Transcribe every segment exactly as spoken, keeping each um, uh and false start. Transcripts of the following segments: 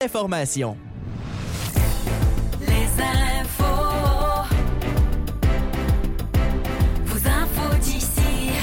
Information. Les infos. Vos infos d'ici.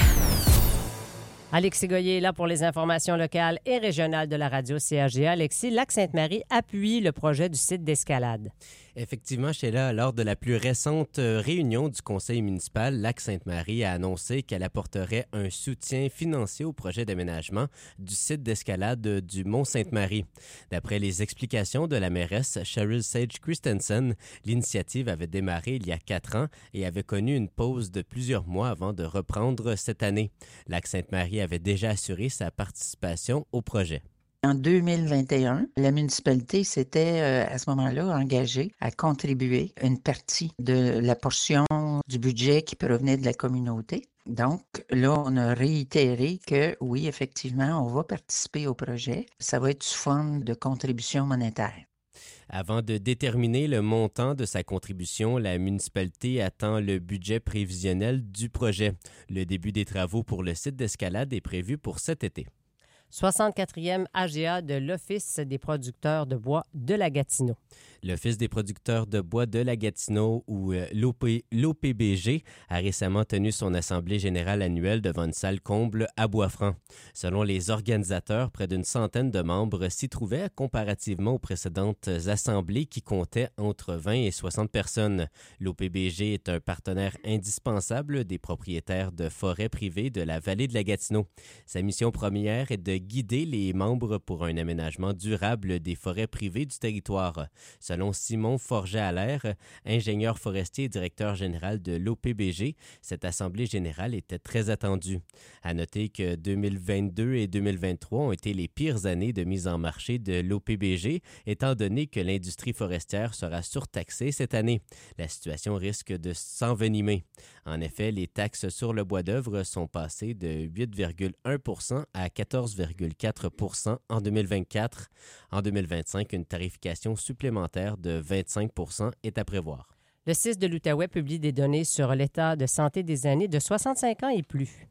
Alexis Goyer est là pour les informations locales et régionales de la radio C H G A. Alexis, Lac-Sainte-Marie appuie le projet du site d'escalade. Effectivement, Sheila, lors de la plus récente réunion du conseil municipal, Lac-Sainte-Marie a annoncé qu'elle apporterait un soutien financier au projet d'aménagement du site d'escalade du Mont-Sainte-Marie. D'après les explications de la mairesse Cheryl Sage Christensen, l'initiative avait démarré il y a quatre ans et avait connu une pause de plusieurs mois avant de reprendre cette année. Lac-Sainte-Marie avait déjà assuré sa participation au projet. En deux mille vingt et un, la municipalité s'était euh, à ce moment-là engagée à contribuer une partie de la portion du budget qui provenait de la communauté. Donc là, on a réitéré que oui, effectivement, on va participer au projet. Ça va être sous forme de contribution monétaire. Avant de déterminer le montant de sa contribution, la municipalité attend le budget prévisionnel du projet. Le début des travaux pour le site d'escalade est prévu pour cet été. soixante-quatrième A G A de l'Office des producteurs de bois de la Gatineau. L'Office des producteurs de bois de la Gatineau, ou l'O P B G, a récemment tenu son assemblée générale annuelle devant une salle comble à Bois-Franc. Selon les organisateurs, près d'une centaine de membres s'y trouvaient comparativement aux précédentes assemblées qui comptaient entre vingt et soixante personnes. L'O P B G est un partenaire indispensable des propriétaires de forêts privées de la vallée de la Gatineau. Sa mission première est de guider les membres pour un aménagement durable des forêts privées du territoire. Selon Simon Forget-Allaire, ingénieur forestier et directeur général de l'O P B G, cette assemblée générale était très attendue. À noter que deux mille vingt-deux et deux mille vingt-trois ont été les pires années de mise en marché de l'O P B G, étant donné que l'industrie forestière sera surtaxée cette année. La situation risque de s'envenimer. En effet, les taxes sur le bois d'œuvre sont passées de huit virgule un pour cent à quatorze virgule quatre pour cent en deux mille vingt-quatre. En deux mille vingt-cinq, une tarification supplémentaire de vingt-cinq pour cent est à prévoir. Le C I S de l'Outaouais publie des données sur l'état de santé des aînés de soixante-cinq ans et plus.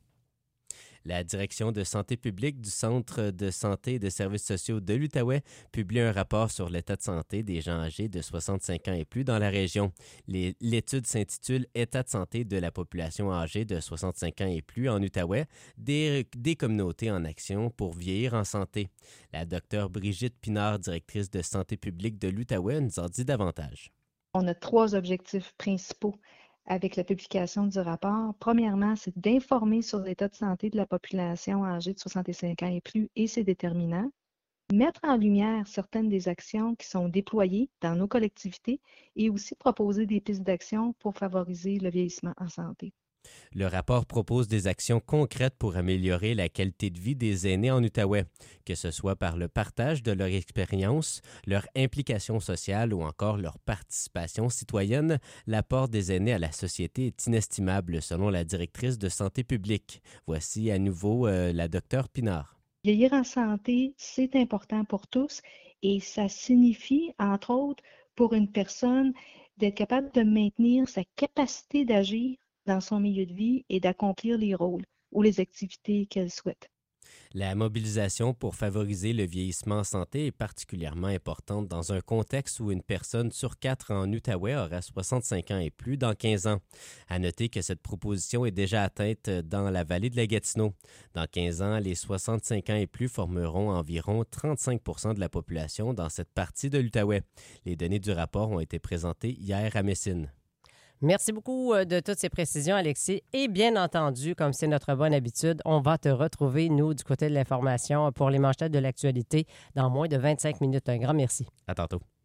La direction de santé publique du Centre de santé et de services sociaux de l'Outaouais publie un rapport sur l'état de santé des gens âgés de soixante-cinq ans et plus dans la région. Les, l'étude s'intitule « État de santé de la population âgée de soixante-cinq ans et plus en Outaouais, des, des communautés en action pour vieillir en santé ». La docteure Brigitte Pinard, directrice de santé publique de l'Outaouais, nous en dit davantage. On a trois objectifs principaux avec la publication du rapport. Premièrement, c'est d'informer sur l'état de santé de la population âgée de soixante-cinq ans et plus et ses déterminants, mettre en lumière certaines des actions qui sont déployées dans nos collectivités et aussi proposer des pistes d'action pour favoriser le vieillissement en santé. Le rapport propose des actions concrètes pour améliorer la qualité de vie des aînés en Outaouais, que ce soit par le partage de leur expérience, leur implication sociale ou encore leur participation citoyenne. L'apport des aînés à la société est inestimable, selon la directrice de santé publique. Voici à nouveau euh, la docteure Pinard. Vieillir en santé, c'est important pour tous et ça signifie, entre autres, pour une personne d'être capable de maintenir sa capacité d'agir dans son milieu de vie et d'accomplir les rôles ou les activités qu'elle souhaite. La mobilisation pour favoriser le vieillissement en santé est particulièrement importante dans un contexte où une personne sur quatre en Outaouais aura soixante-cinq ans et plus dans quinze ans. À noter que cette proposition est déjà atteinte dans la vallée de la Gatineau. Dans quinze ans, les soixante-cinq ans et plus formeront environ trente-cinq pour cent de la population dans cette partie de l'Outaouais. Les données du rapport ont été présentées hier à Messine. Merci beaucoup de toutes ces précisions, Alexis. Et bien entendu, comme c'est notre bonne habitude, on va te retrouver, nous, du côté de l'information pour les manchettes de l'actualité dans moins de vingt-cinq minutes. Un grand merci. À tantôt.